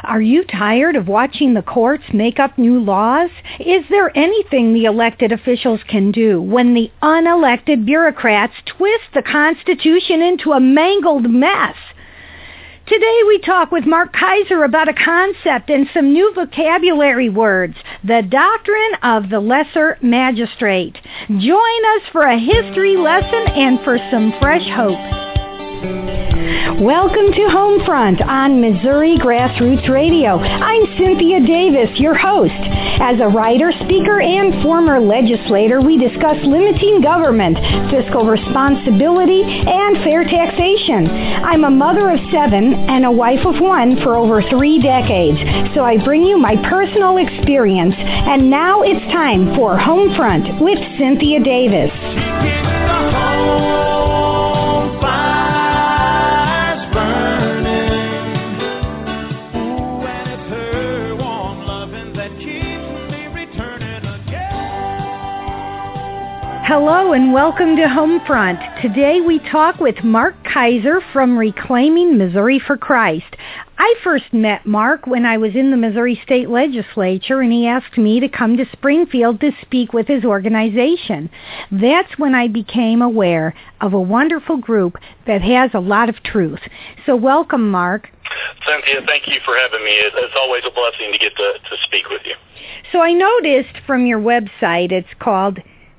Are you tired of watching the courts make up new laws? Is there anything the elected officials can do when the unelected bureaucrats twist the Constitution into a mangled mess? Today we talk with Mark Kaiser about a concept and some new vocabulary words, the doctrine of the lesser magistrate. Join us for a history lesson and for some fresh hope. Welcome to Homefront on Missouri Grassroots Radio. I'm Cynthia Davis, your host. As a writer, speaker, and former legislator, we discuss limiting government, fiscal responsibility, and fair taxation. I'm a mother of 7 and a wife of 1 for over 3 decades, so I bring you my personal experience. And now it's time for Homefront with Cynthia Davis. Hello and welcome to Homefront. Today we talk with Mark Kaiser from Reclaiming Missouri for Christ. I first met Mark when I was in the Missouri State Legislature, and he asked me to come to Springfield to speak with his organization. That's when I became aware of a wonderful group that has a lot of truth. So welcome, Mark. Cynthia, thank you for having me. It's always a blessing to get to speak with you. So I noticed from your website, it's called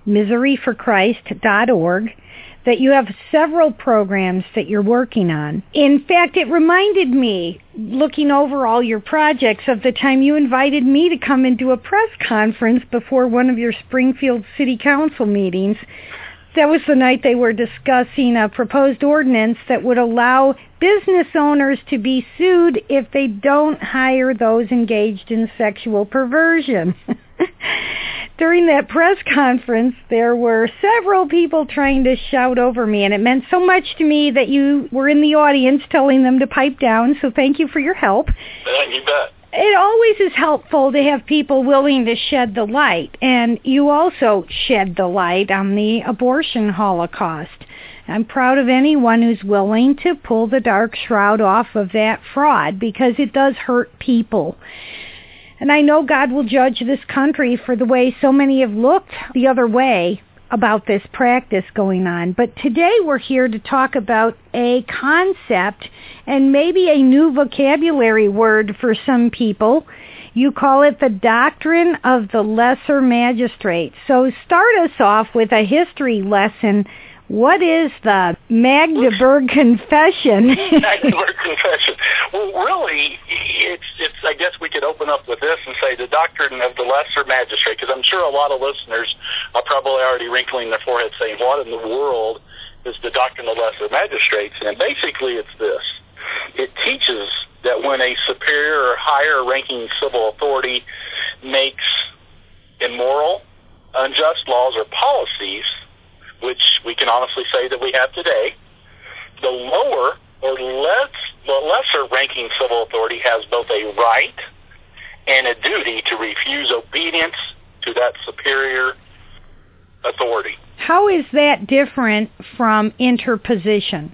MissouriForChrist.org, that you have several programs that you're working on. In fact, it reminded me, looking over all your projects, of the time you invited me to come and do a press conference before one of your Springfield City Council meetings. That was the night they were discussing a proposed ordinance that would allow business owners to be sued if they don't hire those engaged in sexual perversion. During that press conference, there were several people trying to shout over me, and it meant so much to me that you were in the audience telling them to pipe down, so thank you for your help. You bet. It always is helpful to have people willing to shed the light, and you also shed the light on the abortion holocaust. I'm proud of anyone who's willing to pull the dark shroud off of that fraud, because it does hurt people. And I know God will judge this country for the way so many have looked the other way about this practice going on. But today we're here to talk about a concept and maybe a new vocabulary word for some people. You call it the doctrine of the lesser magistrate. So start us off with a history lesson. What is the Magdeburg Confession? Magdeburg Confession. Well, really, it's. I guess we could open up with this and say the doctrine of the lesser magistrate, because I'm sure a lot of listeners are probably already wrinkling their forehead saying, what in the world is the doctrine of lesser magistrates? And basically it's this. It teaches that when a superior or higher-ranking civil authority makes immoral, unjust laws or policies, which we can honestly say that we have today, the lower or the lesser-ranking civil authority has both a right and a duty to refuse obedience to that superior authority. How is that different from interposition?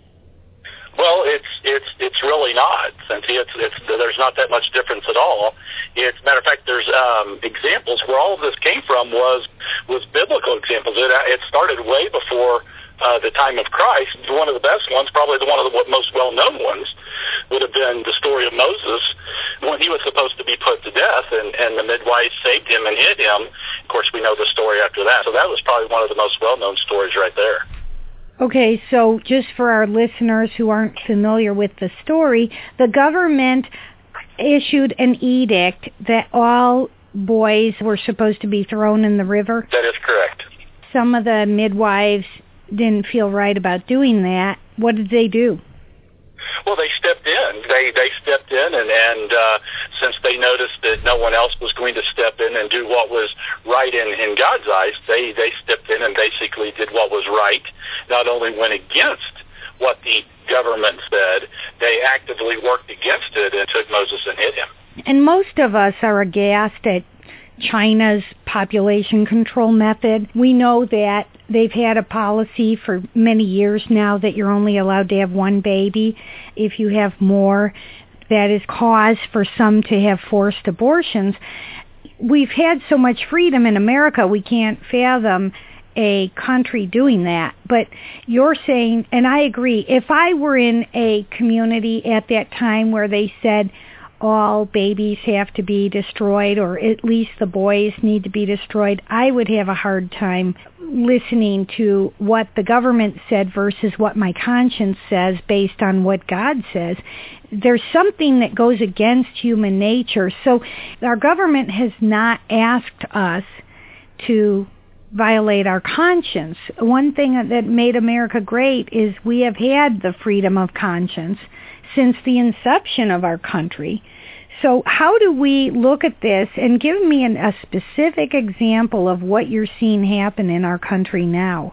Well, it's really not, Cynthia. There's not that much difference at all. As a matter of fact, there's examples where all of this came from was biblical examples. It started way before the time of Christ. One of the best ones, probably one of the most well-known ones, would have been the story of Moses when he was supposed to be put to death, and the midwife saved him and hid him. Of course, we know the story after that. So that was probably one of the most well-known stories right there. Okay, so just for our listeners who aren't familiar with the story, the government issued an edict that all boys were supposed to be thrown in the river? That is correct. Some of the midwives didn't feel right about doing that. What did they do? Well, they stepped in. They stepped in, and since they noticed that no one else was going to step in and do what was right in God's eyes, they stepped in and basically did what was right. Not only went against what the government said, they actively worked against it and took Moses and hid him. And most of us are aghast at China's population control method. We know that they've had a policy for many years now that you're only allowed to have one baby. If you have more, that is cause for some to have forced abortions. We've had so much freedom in America, we can't fathom a country doing that. But you're saying, and I agree, if I were in a community at that time where they said all babies have to be destroyed, or at least the boys need to be destroyed, I would have a hard time listening to what the government said versus what my conscience says based on what God says. There's something that goes against human nature. So our government has not asked us to violate our conscience. One thing that made America great is we have had the freedom of conscience since the inception of our country. So how do we look at this, and give me a specific example of what you're seeing happen in our country now?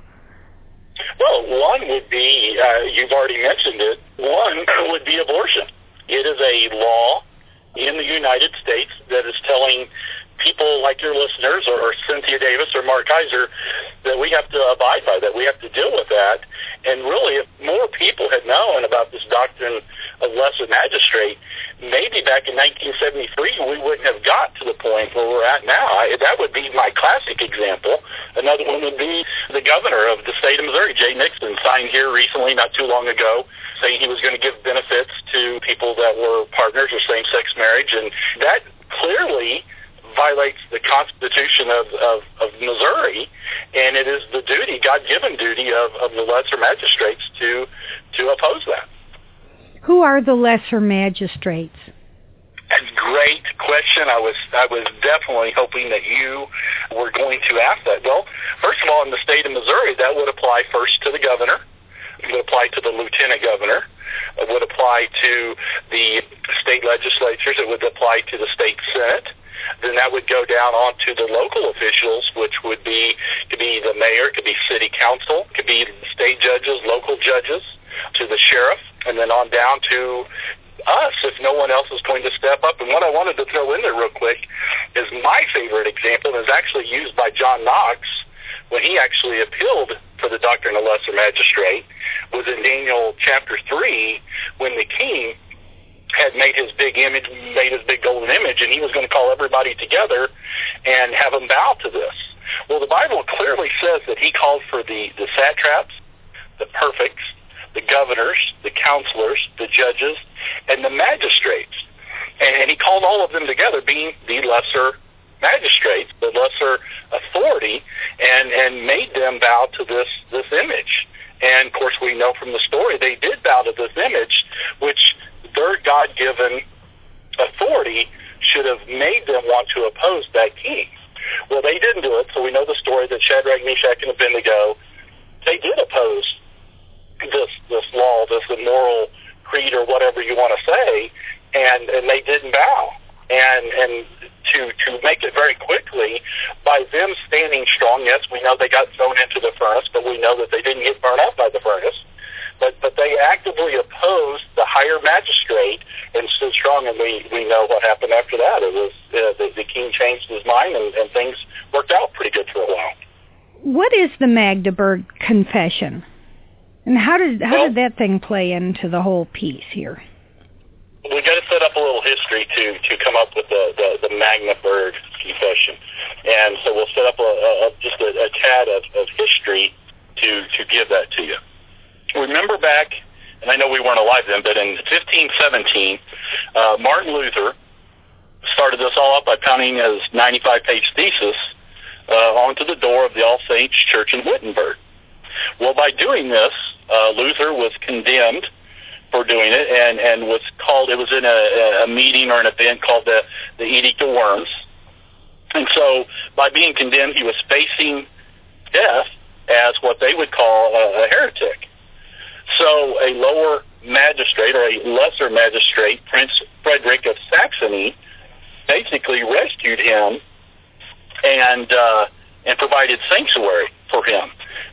Well, one would be, you've already mentioned it, one would be abortion. It is a law in the United States that is telling people like your listeners or Cynthia Davis or Mark Kaiser that we have to abide by that. We have to deal with that. And really, if more people had known about this doctrine of lesser magistrate, maybe back in 1973 we wouldn't have got to the point where we're at now. That would be my classic example. Another one would be the governor of the state of Missouri, Jay Nixon, signed here recently, not too long ago, saying he was going to give benefits to people that were partners or same-sex marriage. And that clearly violates the Constitution of Missouri, and it is the duty, God-given duty of the lesser magistrates to oppose that. Who are the lesser magistrates? That's a great question. I was definitely hoping that you were going to ask that. Well, first of all, in the state of Missouri, that would apply first to the governor. It would apply to the lieutenant governor. It would apply to the state legislatures. It would apply to the state senate. Then that would go down onto the local officials, which could be the mayor, could be city council, could be state judges, local judges, to the sheriff, and then on down to us if no one else is going to step up. And what I wanted to throw in there real quick is my favorite example, and is actually used by John Knox when he actually appealed for the doctrine of lesser magistrate, was in Daniel chapter 3 when the king had made his big image, made his big golden image, and he was going to call everybody together and have them bow to this. Well, the Bible clearly says that he called for the satraps, the prefects, the governors, the counselors, the judges, and the magistrates. And he called all of them together, being the lesser magistrates, the lesser authority, and made them bow to this image. And, of course, we know from the story they did bow to this image, which their God-given authority should have made them want to oppose that king. Well, they didn't do it, so we know the story that Shadrach, Meshach, and Abednego, they did oppose this law, this immoral creed, or whatever you want to say, and they didn't bow. And to make it very quickly, by them standing strong, yes, we know they got thrown into the furnace, but we know that they didn't get burned up by the furnace. But they actively opposed the higher magistrate and stood strong, and we know what happened after that. It was the king changed his mind, and things worked out pretty good for a while. What is the Magdeburg Confession, and how did that thing play into the whole piece here? We got to set up a little history to come up with the Magdeburg Confession, and so we'll set up just a tad of history to give that to you. Remember back, and I know we weren't alive then, but in 1517, Martin Luther started this all up by pounding his 95-page thesis onto the door of the All Saints Church in Wittenberg. Well, by doing this, Luther was condemned for doing it, and was called, it was in a meeting or an event called the Edict of Worms. And so by being condemned, he was facing death as what they would call a heretic. So a lower magistrate, or a lesser magistrate, Prince Frederick of Saxony, basically rescued him and provided sanctuary for him.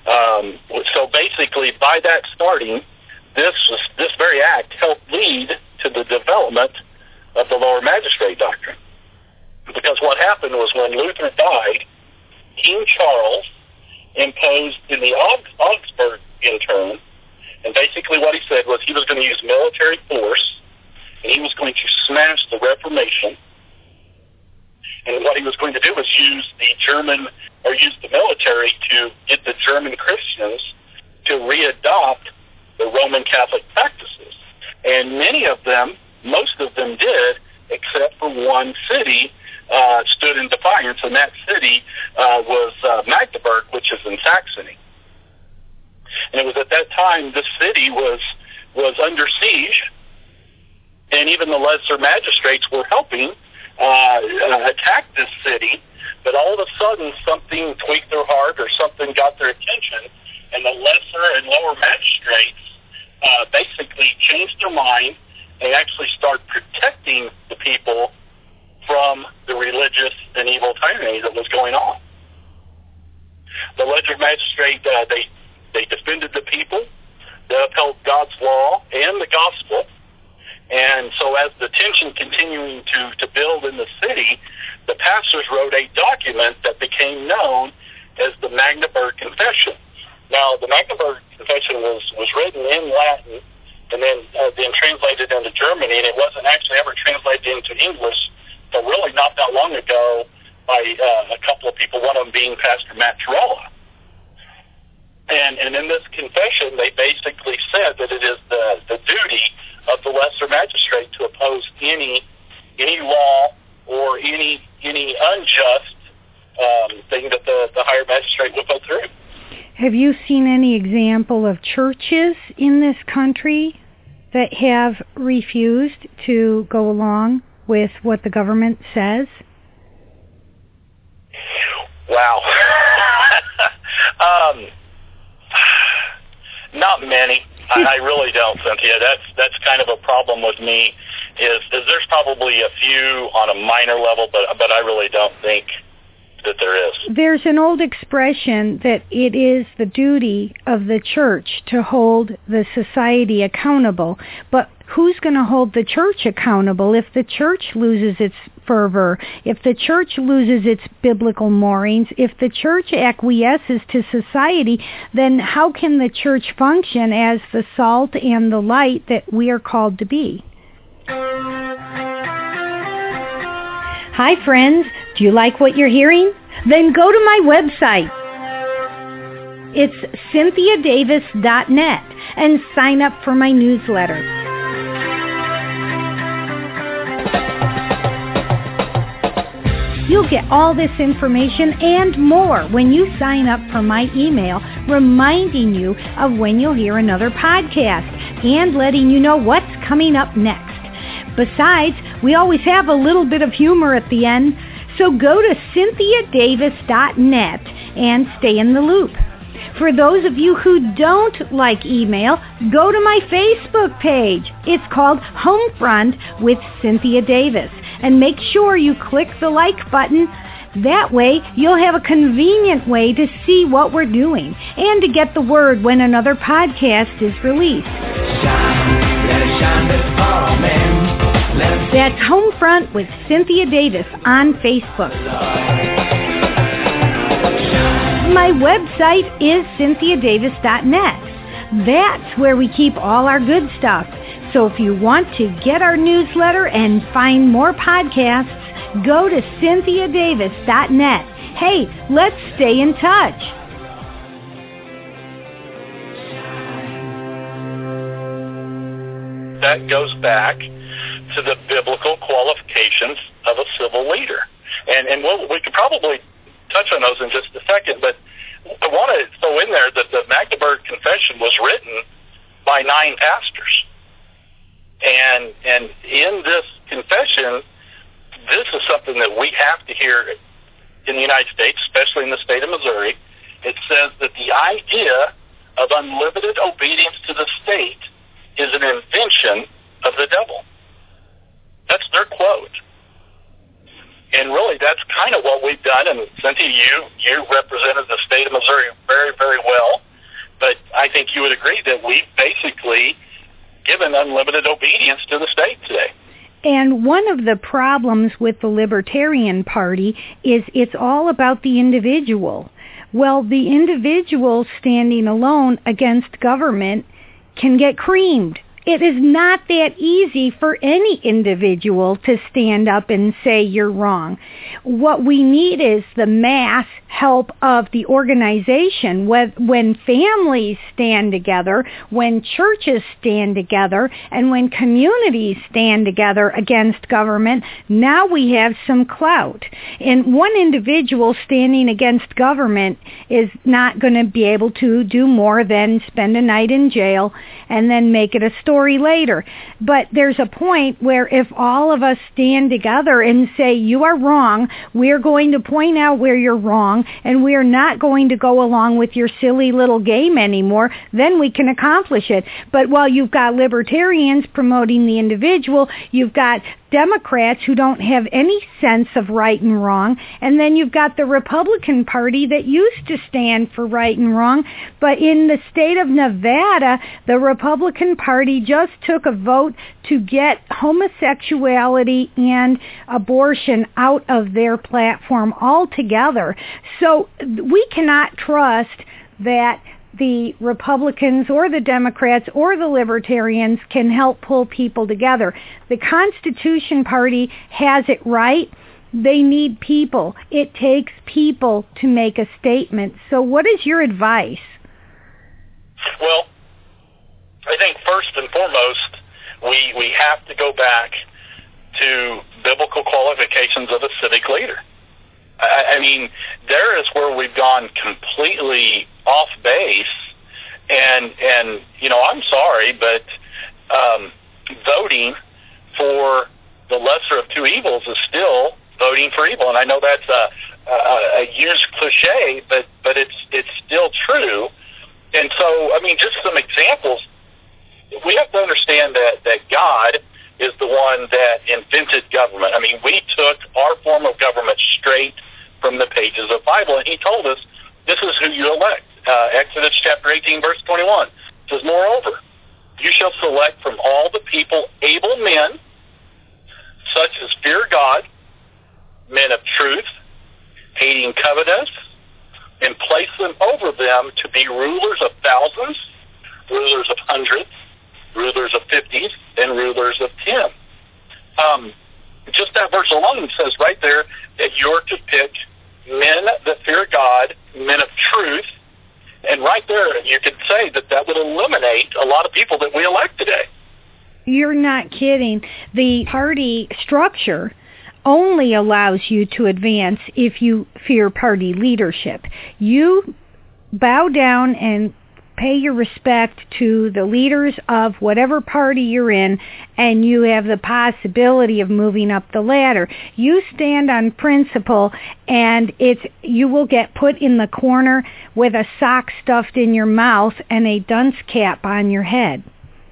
So basically, by that starting, this very act helped lead to the development of the lower magistrate doctrine. Because what happened was when Luther died, King Charles imposed in the Augsburg intern, and basically what he said was he was going to use military force and he was going to smash the Reformation. And what he was going to do was use the military to get the German Christians to readopt the Roman Catholic practices. And most of them did, except for one city stood in defiance, and that city was Magdeburg, which is in Saxony. And it was at that time the city was under siege, and even the lesser magistrates were helping attack this city, but all of a sudden something tweaked their heart or something got their attention, and the lesser and lower magistrates basically changed their mind and actually start protecting the people from the religious and evil tyranny that was going on. The lesser magistrate, they defended the people, they upheld God's law and the gospel. And so as the tension continuing to build in the city, the pastors wrote a document that became known as the Magdeburg Confession. Now, the Magdeburg Confession was written in Latin and then translated into Germany, and it wasn't actually ever translated into English until really not that long ago by a couple of people, one of them being Pastor Matt Trella. And in this confession, they basically said that it is the duty of the lesser magistrate to oppose any law or any unjust thing that the higher magistrate would put through. Have you seen any example of churches in this country that have refused to go along with what the government says? Wow. Not many. I really don't, Cynthia. That's kind of a problem with me. Is there's probably a few on a minor level, but I really don't think that there is. There's an old expression that it is the duty of the church to hold the society accountable. But who's going to hold the church accountable if the church loses its fervor, if the church loses its biblical moorings, if the church acquiesces to society? Then how can the church function as the salt and the light that we are called to be? Hi, friends. Do you like what you're hearing? Then go to my website. It's CynthiaDavis.net and sign up for my newsletter. You'll get all this information and more when you sign up for my email reminding you of when you'll hear another podcast and letting you know what's coming up next. Besides, we always have a little bit of humor at the end, so go to CynthiaDavis.net and stay in the loop. For those of you who don't like email, go to my Facebook page. It's called Homefront with Cynthia Davis. And make sure you click the like button. That way, you'll have a convenient way to see what we're doing and to get the word when another podcast is released. Shine, let it shine this fall, man. That's Homefront with Cynthia Davis on Facebook. My website is CynthiaDavis.net. That's where we keep all our good stuff. So if you want to get our newsletter and find more podcasts, go to CynthiaDavis.net. Hey, let's stay in touch. That goes back to the biblical qualifications of a civil leader. And we could probably touch on those in just a second, but I want to throw in there that the Magdeburg Confession was written by 9 pastors. And in this confession, this is something that we have to hear in the United States, especially in the state of Missouri. It says that the idea of unlimited obedience to the state is an invention of the devil. That's their quote. And really, that's kind of what we've done. And Cynthia, you represented the state of Missouri very, very well. But I think you would agree that we've basically given unlimited obedience to the state today. And one of the problems with the Libertarian Party is it's all about the individual. Well, the individual standing alone against government can get creamed. it is not that easy for any individual to stand up and say you're wrong. What we need is the mass help of the organization. When families stand together, when churches stand together, and when communities stand together against government, now we have some clout. And one individual standing against government is not going to be able to do more than spend a night in jail and then make it a story later. But there's a point where if all of us stand together and say, you are wrong, we're going to point out where you're wrong, and we are not going to go along with your silly little game anymore, then we can accomplish it. But while you've got libertarians promoting the individual, you've got Democrats who don't have any sense of right and wrong, and then you've got the Republican Party that used to stand for right and wrong, but in the state of Nevada, the Republican Party just took a vote to get homosexuality and abortion out of their platform altogether. So we cannot trust that the Republicans or the Democrats or the Libertarians can help pull people together. The Constitution Party has it right. They need people. It takes people to make a statement. So what is your advice? Well, I think first and foremost, we have to go back to biblical qualifications of a civic leader. I mean, there is where we've gone completely off base, and I'm sorry, but voting for the lesser of two evils is still voting for evil. And I know that's a used cliche, but it's still true. And so, I mean, just some examples. We have to understand that God is the one that invented government. I mean, we took our form of government straight from the pages of the Bible, and he told us this is who you elect. Exodus chapter 18, verse 21 says, moreover, you shall select from all the people able men, such as fear God, men of truth, hating covetous, and place them over them to be rulers of thousands, rulers of hundreds, rulers of 50s, and rulers of 10. Just that verse alone says right there that you're to pick men that fear God, men of truth, and right there you could say that would eliminate a lot of people that we elect today. You're not kidding. The party structure only allows you to advance if you fear party leadership. You bow down and pay your respect to the leaders of whatever party you're in, and you have the possibility of moving up the ladder. You stand on principle, and you will get put in the corner with a sock stuffed in your mouth and a dunce cap on your head.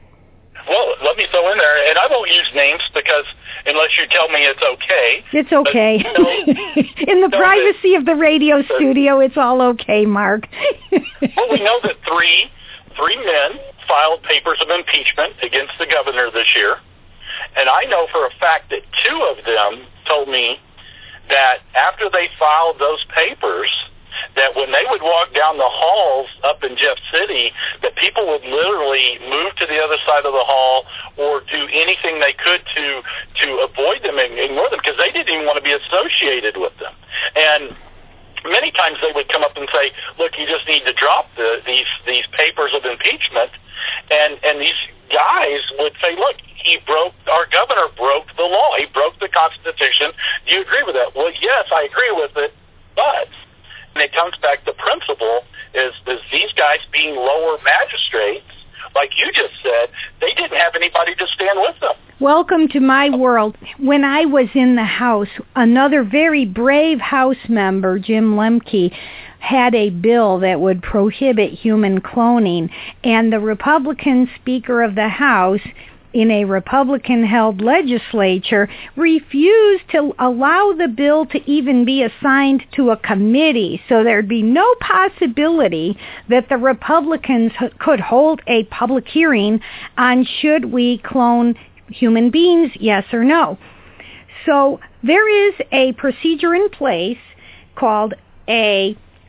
Well, let me throw in there, and I won't use names because unless you tell me it's okay. It's okay. But, in the privacy of the radio studio, it's all okay, Mark. Well, we know that three men filed papers of impeachment against the governor this year, and I know for a fact that two of them told me that after they filed those papers, that when they would walk down the halls up in Jeff City, that people would literally move to the other side of the hall or do anything they could to avoid them and ignore them because they didn't even want to be associated with them. And many times they would come up and say, look, you just need to drop these papers of impeachment. And these guys would say, look, our governor broke the law. He broke the Constitution. Do you agree with that? Well, yes, I agree with it, but... And it comes back to principle is these guys being lower magistrates, like you just said, they didn't have anybody to stand with them. Welcome to my world. When I was in the House, another very brave House member, Jim Lemke, had a bill that would prohibit human cloning, and the Republican Speaker of the House in a Republican-held legislature refused to allow the bill to even be assigned to a committee, so there'd be no possibility that the Republicans could hold a public hearing on should we clone human beings, yes or no. So there is a procedure in place called a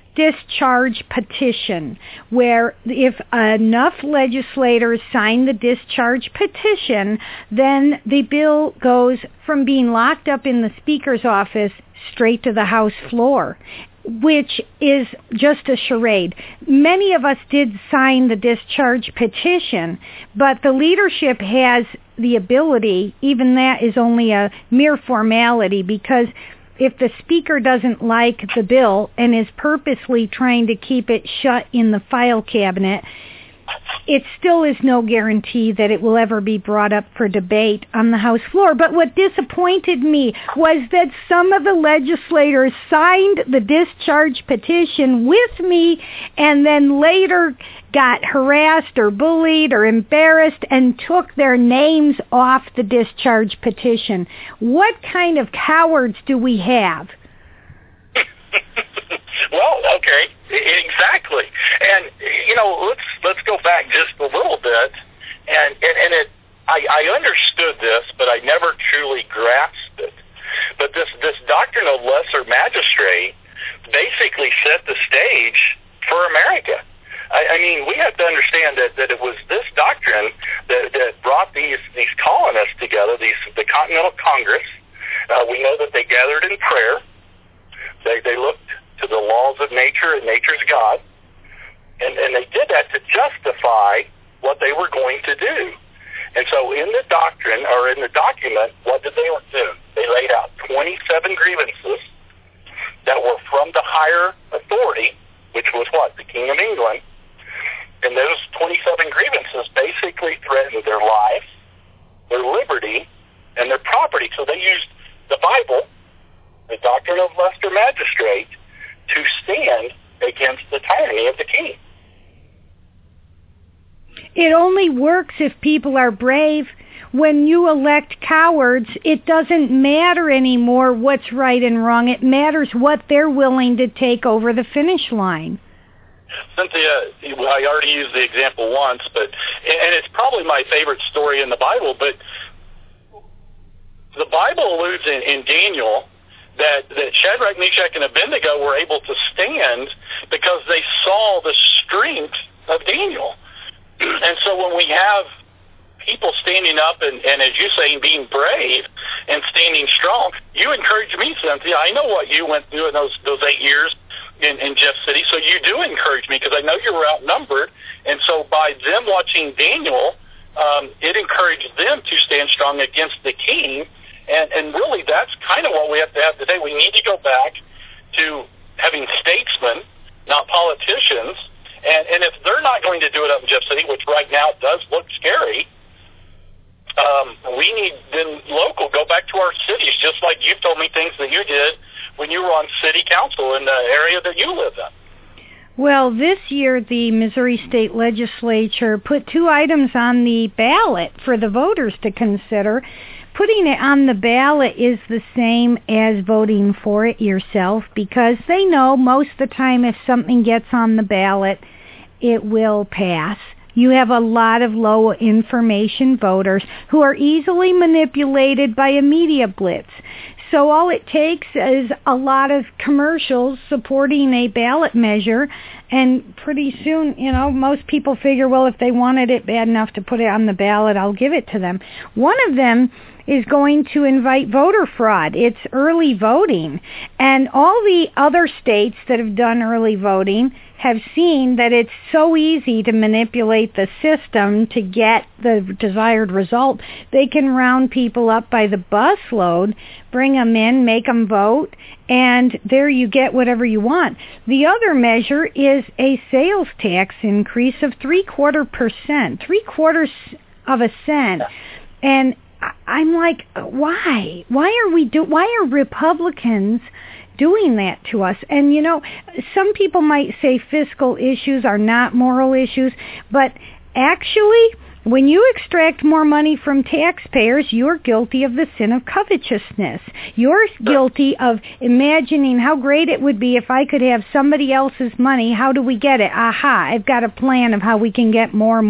discharge petition, where if enough legislators sign the discharge petition, then the bill goes from being locked up in the Speaker's office straight to the House floor, which is just a charade. Many of us did sign the discharge petition, but the leadership has the ability, even that is only a mere formality, because if the Speaker doesn't like the bill and is purposely trying to keep it shut in the file cabinet, it still is no guarantee that it will ever be brought up for debate on the House floor. But what disappointed me was that some of the legislators signed the discharge petition with me and then later got harassed or bullied or embarrassed and took their names off the discharge petition. What kind of cowards do we have? Well, okay, exactly. And let's go back just a little bit. And I understood this, but I never truly grasped it. But this doctrine of lesser magistrate basically set the stage for America. I mean, we have to understand that it was this doctrine that brought these colonists together, the Continental Congress. We know that they gathered in prayer. They looked to the laws of nature and nature's God, and they did that to justify what they were going to do. And so in the doctrine, or in the document, what did they do? They laid out 27 grievances that were from the higher authority, which was what? The King of England. And those 27 grievances basically threatened their life, their liberty, and their property. So they used the Bible, the doctrine of lesser magistrate, to stand against the tyranny of the king. It only works if people are brave. When you elect cowards, it doesn't matter anymore what's right and wrong. It matters what they're willing to take over the finish line. Cynthia, I already used the example once, and it's probably my favorite story in the Bible, but the Bible alludes in Daniel that Shadrach, Meshach, and Abednego were able to stand because they saw the strength of Daniel. And so when we have people standing up and as you say, being brave and standing strong, you encourage me, Cynthia. I know what you went through in those 8 years in Jeff City, so you do encourage me because I know you were outnumbered. And so by them watching Daniel, it encouraged them to stand strong against the king. And really, that's kind of what we have to have today. We need to go back to having statesmen, not politicians. And if they're not going to do it up in Jeff City, which right now does look scary, we need then local, go back to our cities, just like you've told me things that you did when you were on city council in the area that you live in. Well, this year the Missouri State Legislature put 2 items on the ballot for the voters to consider. Putting it on the ballot is the same as voting for it yourself, because they know most of the time if something gets on the ballot, it will pass. You have a lot of low information voters who are easily manipulated by a media blitz. So all it takes is a lot of commercials supporting a ballot measure, and pretty soon, most people figure, well, if they wanted it bad enough to put it on the ballot, I'll give it to them. One of them is going to invite voter fraud. It's early voting. And all the other states that have done early voting have seen that it's so easy to manipulate the system to get the desired result. They can round people up by the busload, bring them in, make them vote, and there you get whatever you want. The other measure is a sales tax increase of 0.75%, 0.75 cents. And I'm like, why? Why are Republicans doing that to us? And some people might say fiscal issues are not moral issues, but actually, when you extract more money from taxpayers, you're guilty of the sin of covetousness. You're guilty of imagining how great it would be if I could have somebody else's money. How do we get it? Aha, I've got a plan of how we can get more.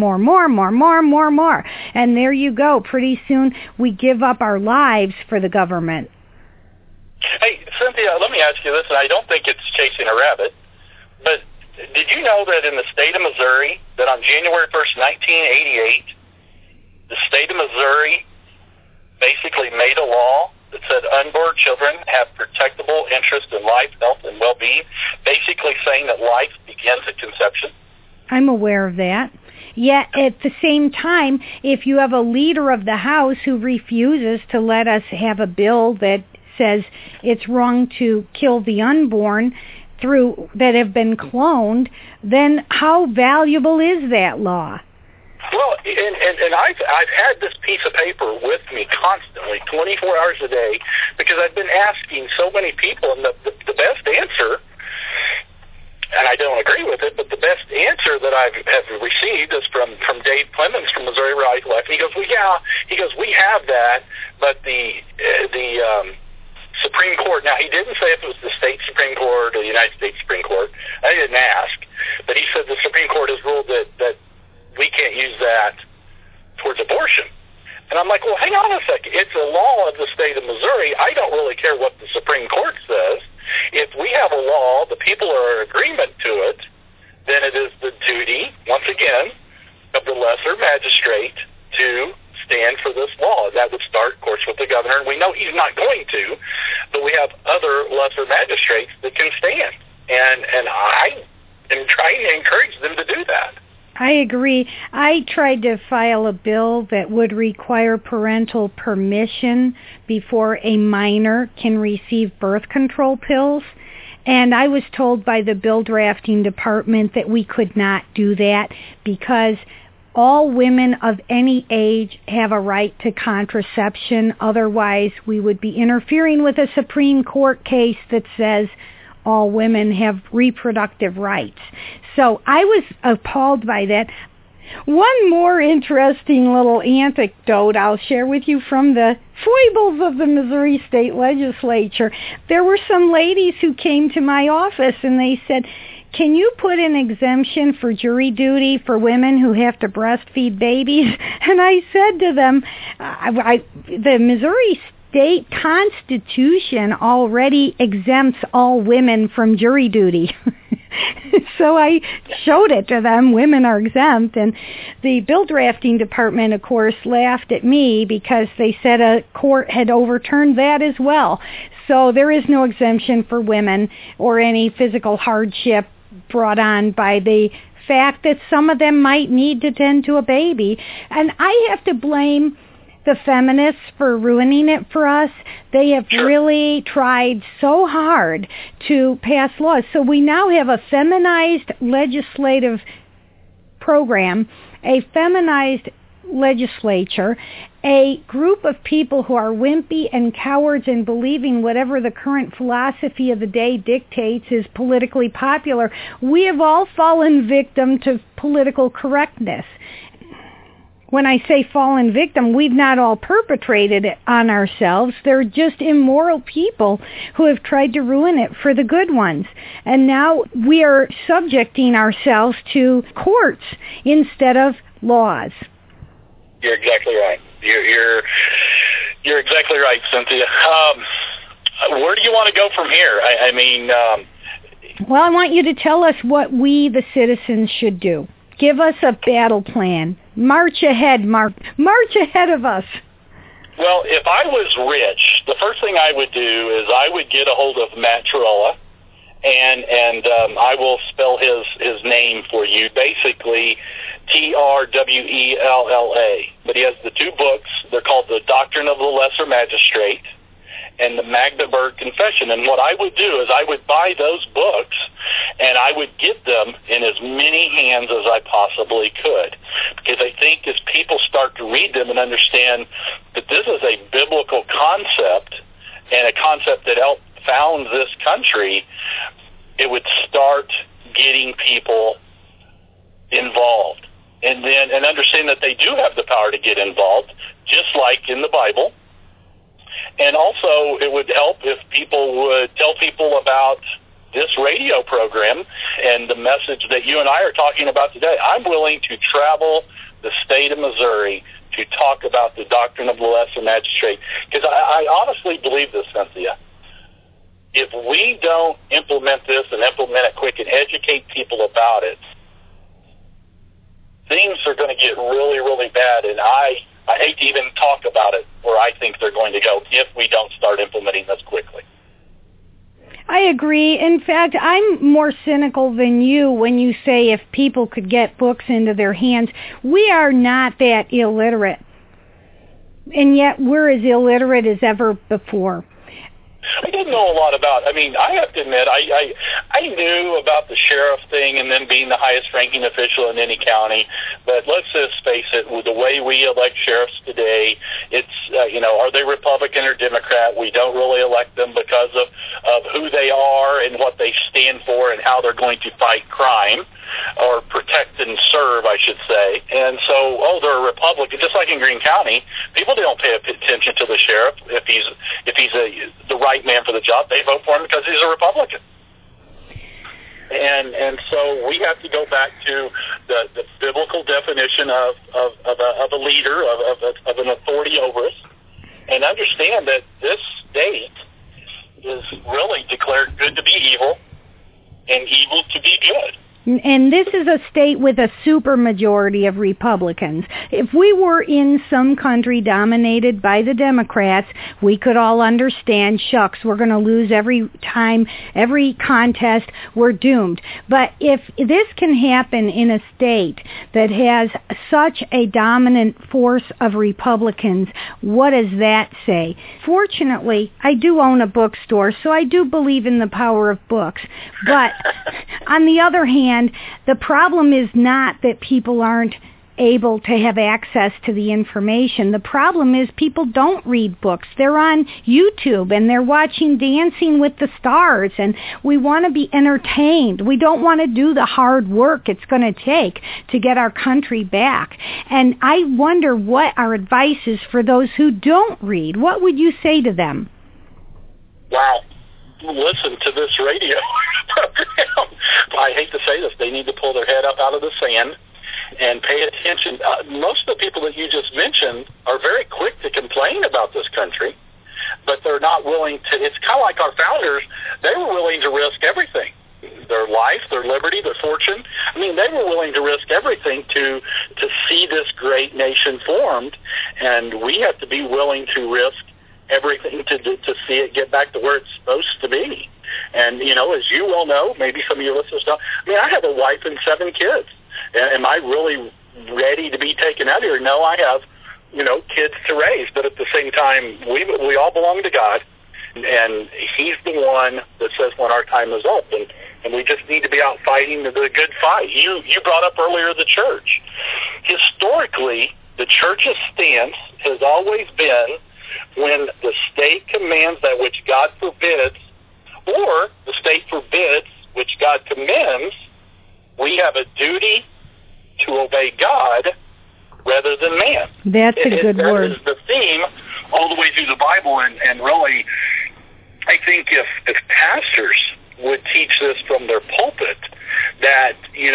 And there you go. Pretty soon we give up our lives for the government. Hey, Cynthia, let me ask you this, and I don't think it's chasing a rabbit, But did you know that in the state of Missouri, that on January 1st, 1988, the state of Missouri basically made a law that said unborn children have protectable interest in life, health, and well-being, basically saying that life begins at conception? I'm aware of that. Yet at the same time, if you have a leader of the House who refuses to let us have a bill that says it's wrong to kill the unborn that have been cloned, then how valuable is that law? Well, and I've had this piece of paper with me constantly, 24 hours a day, because I've been asking so many people, and the best answer, and I don't agree with it, but the best answer that I have received is from Dave Clemens from Missouri Right Left. He goes, well, yeah. He goes, we have that, but the Supreme Court. Now, he didn't say if it was the state Supreme Court or the United States Supreme Court. I didn't ask, but he said the Supreme Court has ruled that we can't use that towards abortion. And I'm like, well, hang on a second. It's a law of the state of Missouri. I don't really care what the Supreme Court says. If we have a law, the people are in agreement to it, then it is the duty, once again, of the lesser magistrate to stand for this law. That would start, of course, with the governor. And we know he's not going to, but we have other lesser magistrates that can stand. And I am trying to encourage them to do that. I agree. I tried to file a bill that would require parental permission before a minor can receive birth control pills. And I was told by the bill drafting department that we could not do that because all women of any age have a right to contraception. Otherwise, we would be interfering with a Supreme Court case that says all women have reproductive rights. So I was appalled by that. One more interesting little anecdote I'll share with you from the foibles of the Missouri State Legislature. There were some ladies who came to my office and they said, can you put an exemption for jury duty for women who have to breastfeed babies? And I said to them, the Missouri State Constitution already exempts all women from jury duty. So I showed it to them. Women are exempt. And the bill drafting department, of course, laughed at me because they said a court had overturned that as well. So there is no exemption for women or any physical hardship brought on by the fact that some of them might need to tend to a baby. And I have to blame the feminists for ruining it for us. They have really tried so hard to pass laws. So we now have a feminized legislative program, a feminized legislature, a group of people who are wimpy and cowards and believing whatever the current philosophy of the day dictates is politically popular. We have all fallen victim to political correctness. When I say fallen victim, we've not all perpetrated it on ourselves. They're just immoral people who have tried to ruin it for the good ones. And now we are subjecting ourselves to courts instead of laws. You're exactly right. You're exactly right, Cynthia. Where do you want to go from here? I mean... Well, I want you to tell us what we, the citizens, should do. Give us a battle plan. March ahead, Mark. March ahead of us. Well, if I was rich, the first thing I would do is I would get a hold of Matt Trewhella, and I will spell his name for you. Basically, Trwella. But he has the two books. They're called The Doctrine of the Lesser Magistrate and the Magdeburg Confession. And what I would do is I would buy those books and I would get them in as many hands as I possibly could. Because I think as people start to read them and understand that this is a biblical concept and a concept that found this country, it would start getting people involved. And understand that they do have the power to get involved, just like in the Bible. And also, it would help if people would tell people about this radio program and the message that you and I are talking about today. I'm willing to travel the state of Missouri to talk about the doctrine of the lesser magistrate, because I honestly believe this, Cynthia. if we don't implement this and implement it quick and educate people about it, things are going to get really, really bad. And I hate to even talk about it where I think they're going to go if we don't start implementing this quickly. I agree. In fact, I'm more cynical than you when you say if people could get books into their hands. We are not that illiterate. And yet we're as illiterate as ever before. I didn't know a lot about, I have to admit, I knew about the sheriff thing and them being the highest ranking official in any county, but let's just face it, with the way we elect sheriffs today, it's, are they Republican or Democrat? We don't really elect them because of who they are and what they stand for and how they're going to fight crime, or protect and serve, I should say. And so, they're a Republican, just like in Greene County. People don't pay attention to the sheriff if he's the right man for the job. They vote for him because he's a Republican. And so we have to go back to the biblical definition of a leader, of an authority over us, and understand that this state is really declared good to be evil and evil to be good. And this is a state with a supermajority of Republicans. If we were in some country dominated by the Democrats, we could all understand, shucks, we're going to lose every time, every contest, we're doomed. But if this can happen in a state that has such a dominant force of Republicans, what does that say? Fortunately, I do own a bookstore, so I do believe in the power of books. But on the other hand, the problem is not that people aren't able to have access to the information. The problem is people don't read books. They're on YouTube and they're watching Dancing with the Stars, and we want to be entertained. We don't want to do the hard work it's going to take to get our country back. And I wonder what our advice is for those who don't read. What would you say to them? Wow. Listen to this radio program. I hate to say this, they need to pull their head up out of the sand and pay attention. Most of the people that you just mentioned are very quick to complain about this country, but they're not willing to. It's kind of like our founders. They were willing to risk everything, their life, their liberty, their fortune. They were willing to risk everything to see this great nation formed, and we have to be willing to risk everything to see it get back to where it's supposed to be. And, as you well know, maybe some of your listeners don't, I have a wife and 7 kids. Am I really ready to be taken out here? No, I have, kids to raise. But at the same time, we all belong to God. And he's the one that says when our time is up. And we just need to be out fighting the good fight. You brought up earlier the church. Historically, the church's stance has always been, when the state commands that which God forbids, or the state forbids which God commends, we have a duty to obey God rather than man. That's a good word. That is the theme all the way through the Bible, and really, I think if pastors would teach this from their pulpit, that,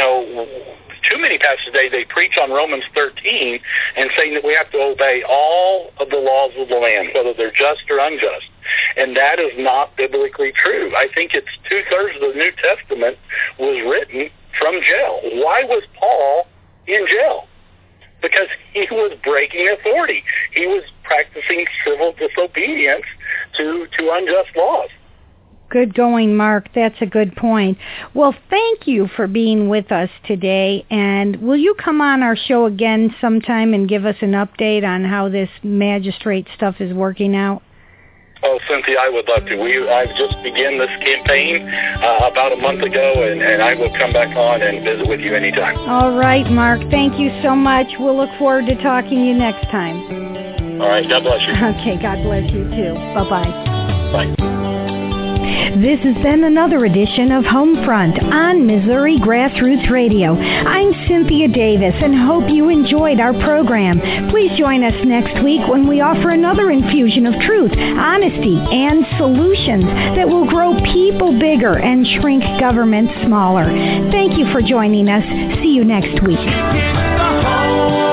too many pastors today, they preach on Romans 13 and saying that we have to obey all of the laws of the land, whether they're just or unjust. And that is not biblically true. I think it's 2/3 of the New Testament was written from jail. Why was Paul in jail? Because he was breaking authority. He was practicing civil disobedience to unjust laws. Good going, Mark. That's a good point. Well, thank you for being with us today. And will you come on our show again sometime and give us an update on how this magistrate stuff is working out? Oh, Cynthia, I would love to. I've just begun this campaign about a month ago, and I will come back on and visit with you anytime. All right, Mark. Thank you so much. We'll look forward to talking to you next time. All right. God bless you. Okay. God bless you, too. Bye-bye. Bye. This has been another edition of Homefront on Missouri Grassroots Radio. I'm Cynthia Davis and hope you enjoyed our program. Please join us next week when we offer another infusion of truth, honesty, and solutions that will grow people bigger and shrink government smaller. Thank you for joining us. See you next week.